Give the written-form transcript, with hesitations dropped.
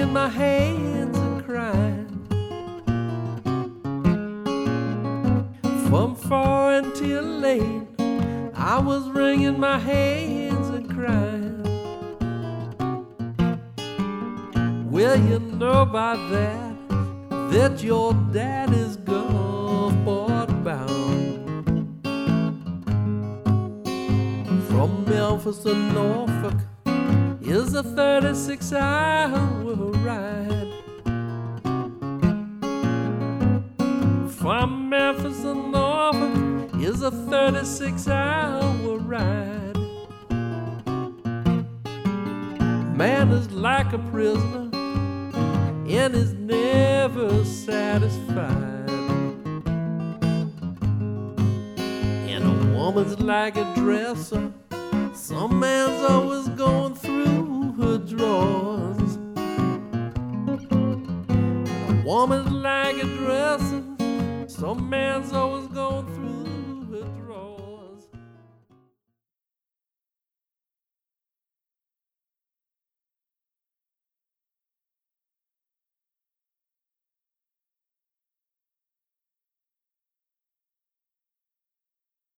wringing my hands and crying. From far until late, I was wringing my hands and crying. Well, you know by that your dad is Gulfport bound. From Memphis to Norfolk is a 36-hour ride. From Memphis to Norfolk is a 36-hour ride. Man is like a prisoner and is never satisfied. And a woman's like a dresser, some man's always going through her drawers. And a woman's like a dresser, some man's always going